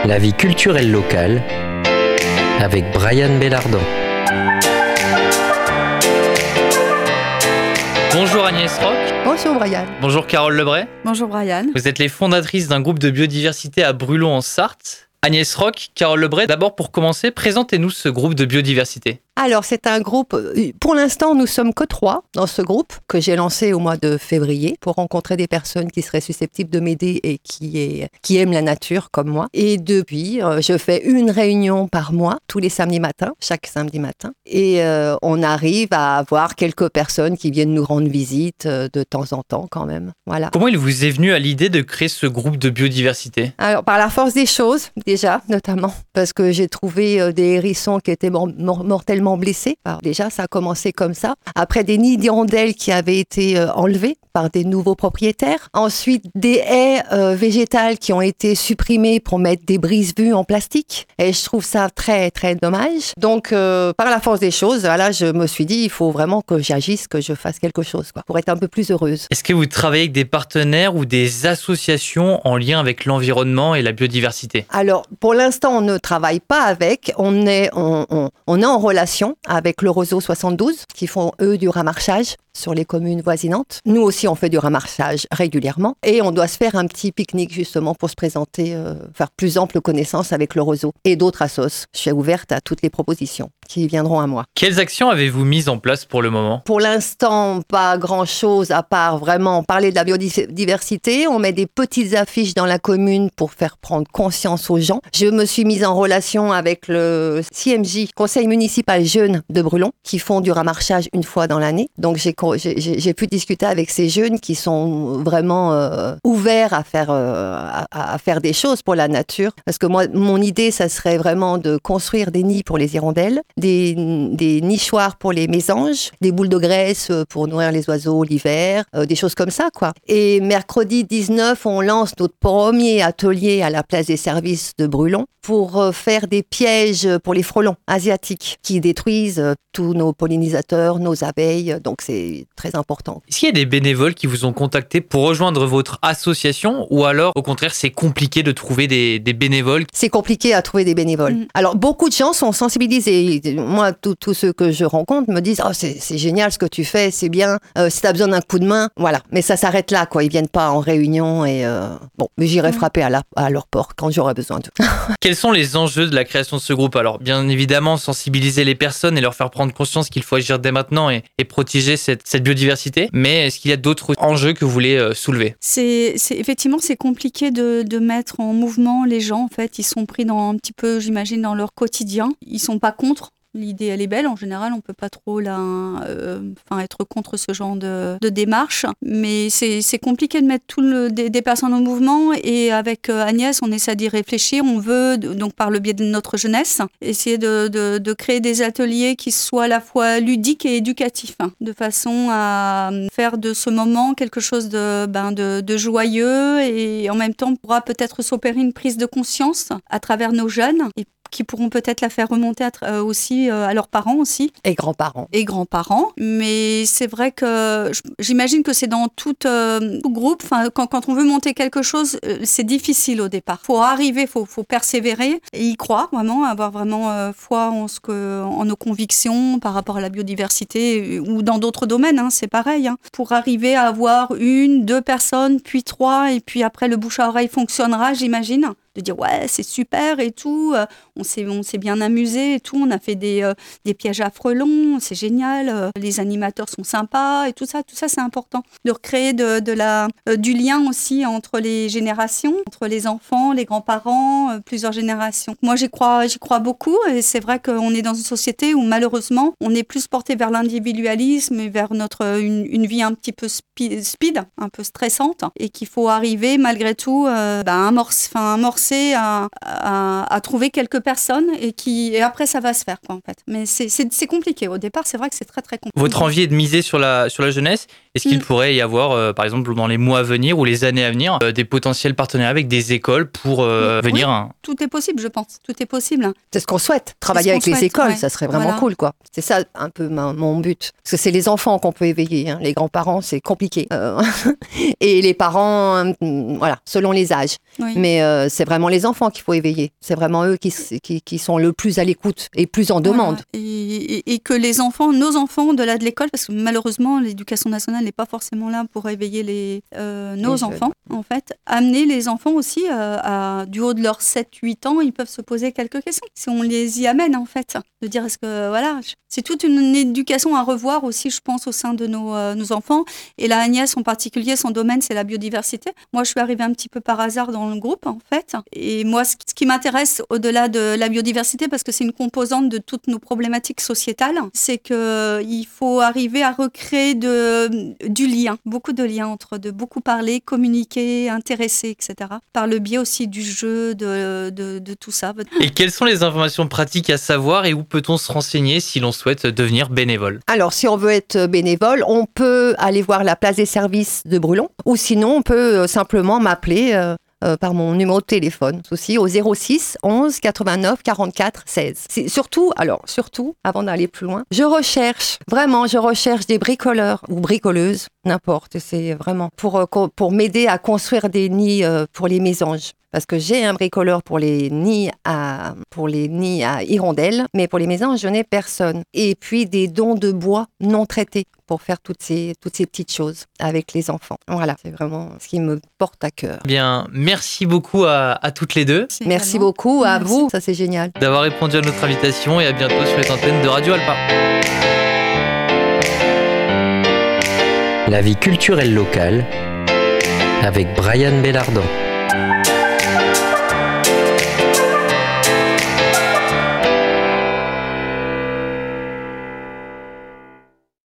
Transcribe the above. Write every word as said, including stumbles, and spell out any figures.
La vie culturelle locale avec Brian Bellardan. Bonjour Agnès Roch. Bonjour Brian. Bonjour Carole Lebray. Bonjour Brian. Vous êtes les fondatrices d'un groupe de biodiversité à Brulon en Sarthe. Agnès Roch, Carole Lebray, d'abord pour commencer, présentez-nous ce groupe de biodiversité. Alors, c'est un groupe, pour l'instant, nous sommes que trois dans ce groupe que j'ai lancé au mois de février pour rencontrer des personnes qui seraient susceptibles de m'aider et qui, est, qui aiment la nature comme moi. Et depuis, euh, je fais une réunion par mois, tous les samedis matins, chaque samedi matin. Et euh, on arrive à avoir quelques personnes qui viennent nous rendre visite euh, de temps en temps quand même. Voilà. Comment il vous est venu à l'idée de créer ce groupe de biodiversité ? Alors, par la force des choses, déjà, notamment, parce que j'ai trouvé euh, des hérissons qui étaient mor- mor- mortellement blessés. Alors déjà, ça a commencé comme ça. Après, des nids d'hirondelles qui avaient été euh, enlevés par des nouveaux propriétaires. Ensuite, des haies euh, végétales qui ont été supprimées pour mettre des brise-vues en plastique. Et je trouve ça très, très dommage. Donc, euh, par la force des choses, voilà, je me suis dit, il faut vraiment que j'agisse, que je fasse quelque chose, quoi, pour être un peu plus heureuse. Est-ce que vous travaillez avec des partenaires ou des associations en lien avec l'environnement et la biodiversité ? Alors, pour l'instant, on ne travaille pas avec. On est, on, on, on est en relation avec le Roseau soixante-douze, qui font, eux, du ramarchage sur les communes voisinantes. Nous aussi, on fait du ramarchage régulièrement. Et on doit se faire un petit pique-nique, justement, pour se présenter, euh, faire plus ample connaissance avec le Roseau et d'autres assos. Je suis ouverte à toutes les propositions qui viendront à moi. Quelles actions avez-vous mises en place pour le moment ? Pour l'instant, pas grand-chose à part vraiment parler de la biodiversité. On met des petites affiches dans la commune pour faire prendre conscience aux gens. Je me suis mise en relation avec le C M J, Conseil municipal jeune de Brulon, qui font du ramarchage une fois dans l'année. Donc j'ai, j'ai, j'ai pu discuter avec ces jeunes qui sont vraiment euh, ouverts à faire, euh, à, à faire des choses pour la nature. Parce que moi, mon idée, ça serait vraiment de construire des nids pour les hirondelles, des, des nichoirs pour les mésanges, des boules de graisse pour nourrir les oiseaux l'hiver, euh, des choses comme ça, quoi. Et mercredi dix-neuf, on lance notre premier atelier à la place des services de Brulon pour euh, faire des pièges pour les frelons asiatiques qui détruisent euh, tous nos pollinisateurs, nos abeilles. Donc, c'est très important. Est-ce qu'il y a des bénévoles qui vous ont contacté pour rejoindre votre association ou alors, au contraire, c'est compliqué de trouver des, des bénévoles ? C'est compliqué à trouver des bénévoles. Mmh. Alors, beaucoup de gens sont sensibilisés. Moi, tous ceux que je rencontre me disent « Oh, c'est, c'est génial ce que tu fais, c'est bien. Euh, si tu as besoin d'un coup de main, voilà. » Mais ça s'arrête là, quoi. Ils viennent pas en réunion et... Euh... Bon, mais j'irai mmh. frapper à, la, à leur porte quand j'aurai besoin d'eux. Quels sont les enjeux de la création de ce groupe ? Alors, bien évidemment, sensibiliser les personnes et leur faire prendre conscience qu'il faut agir dès maintenant et, et protéger cette, cette biodiversité. Mais est-ce qu'il y a d'autres enjeux que vous voulez euh, soulever ? c'est, c'est, Effectivement, c'est compliqué de, de mettre en mouvement les gens. En fait, ils sont pris dans, un petit peu, j'imagine, dans leur quotidien. Ils sont pas contre. L'idée, elle est belle. En général, on peut pas trop la, euh, enfin, être contre ce genre de, de démarche. Mais c'est, c'est compliqué de mettre tout le, des, des personnes en mouvement. Et avec Agnès, on essaie d'y réfléchir. On veut, donc par le biais de notre jeunesse, essayer de, de, de créer des ateliers qui soient à la fois ludiques et éducatifs, hein, de façon à faire de ce moment quelque chose de, ben, de, de joyeux. Et en même temps, pourra peut-être s'opérer une prise de conscience à travers nos jeunes. Et qui pourront peut-être la faire remonter à, euh, aussi euh, à leurs parents aussi. Et grands-parents. Et grands-parents. Mais c'est vrai que j'imagine que c'est dans tout, euh, tout groupe. Enfin, quand, quand on veut monter quelque chose, euh, c'est difficile au départ. Il faut arriver, il faut, faut persévérer et y croire vraiment, avoir vraiment euh, foi en, ce que, en nos convictions par rapport à la biodiversité ou dans d'autres domaines, hein, c'est pareil. Hein. Pour arriver à avoir une, deux personnes, puis trois, et puis après le bouche à oreille fonctionnera, j'imagine. De dire ouais c'est super et tout, euh, on s'est on s'est bien amusé et tout, on a fait des euh, des pièges à frelons, c'est génial, euh, les animateurs sont sympas et tout ça, tout ça c'est important de recréer de de la euh, du lien aussi entre les générations, entre les enfants, les grands-parents, euh, plusieurs générations. Moi j'y crois j'y crois beaucoup et c'est vrai qu'on est dans une société où malheureusement on est plus porté vers l'individualisme et vers notre une une vie un petit peu speed, speed un peu stressante et qu'il faut arriver malgré tout euh, bah, amorcer enfin amorcer À, à, à trouver quelques personnes et, qui, et après ça va se faire quoi, en fait. Mais c'est, c'est, c'est compliqué. Au départ, c'est vrai que c'est très très compliqué. Votre envie est de miser sur la, sur la jeunesse. Est-ce qu'il Mm. pourrait y avoir, euh, par exemple, dans les mois à venir ou les années à venir, euh, des potentiels partenariats avec des écoles pour euh, Oui. venir hein, Tout est possible, je pense. Tout est possible. C'est ce qu'on souhaite, travailler qu'on avec les souhaite, écoles, ouais. ça serait vraiment Voilà. cool, quoi. C'est ça un peu ma- mon but. Parce que c'est les enfants qu'on peut éveiller, hein. Les grands-parents, c'est compliqué. Euh, et les parents, hum, voilà, selon les âges. Oui. Mais euh, c'est vraiment les enfants qu'il faut éveiller. C'est vraiment eux qui, s- qui, qui sont le plus à l'écoute et plus en demande. Voilà. Et, et- et que les enfants, nos enfants, de-delà de l'école, parce que malheureusement, l'éducation nationale n'est pas forcément là pour éveiller les, euh, nos Les jeunes. enfants, en fait. Amener les enfants aussi, euh, à, du haut de leurs sept huit ans, ils peuvent se poser quelques questions. Si on les y amène, en fait. De dire, est-ce que, voilà, je- c'est toute une éducation à revoir aussi, je pense, au sein de nos, euh, nos enfants. Et là, Agnès, en particulier, son domaine, c'est la biodiversité. Moi, je suis arrivée un petit peu par hasard dans le groupe, en fait. Et moi, ce ce qui m'intéresse au-delà de la biodiversité, parce que c'est une composante de toutes nos problématiques sociétales, c'est qu'il faut arriver à recréer de, du lien, beaucoup de liens entre de beaucoup parler, communiquer, intéresser, et cetera. Par le biais aussi du jeu, de, de, de tout ça. Et quelles sont les informations pratiques à savoir et où peut-on se renseigner si l'on souhaite devenir bénévole? Alors, si on veut être bénévole, on peut aller voir la place des services de Brulon, ou sinon, on peut euh, simplement m'appeler euh, euh, par mon numéro de téléphone, aussi au zéro six onze quatre-vingt-neuf quarante-quatre seize. C'est surtout, alors, surtout, avant d'aller plus loin, je recherche, vraiment, je recherche des bricoleurs ou bricoleuses, n'importe, c'est vraiment pour, euh, co- pour m'aider à construire des nids euh, pour les mésanges. Parce que j'ai un bricoleur pour les nids à, pour les nids à hirondelles, mais pour les mésanges, je n'ai personne. Et puis des dons de bois non traités pour faire toutes ces, toutes ces petites choses avec les enfants. Voilà, c'est vraiment ce qui me porte à cœur. Eh bien, merci beaucoup à, à toutes les deux C'est Merci également. beaucoup à Merci. vous, ça c'est génial. d'avoir répondu à notre invitation et à bientôt sur les antennes de Radio Alpa. La vie culturelle locale avec Brian Bellardon.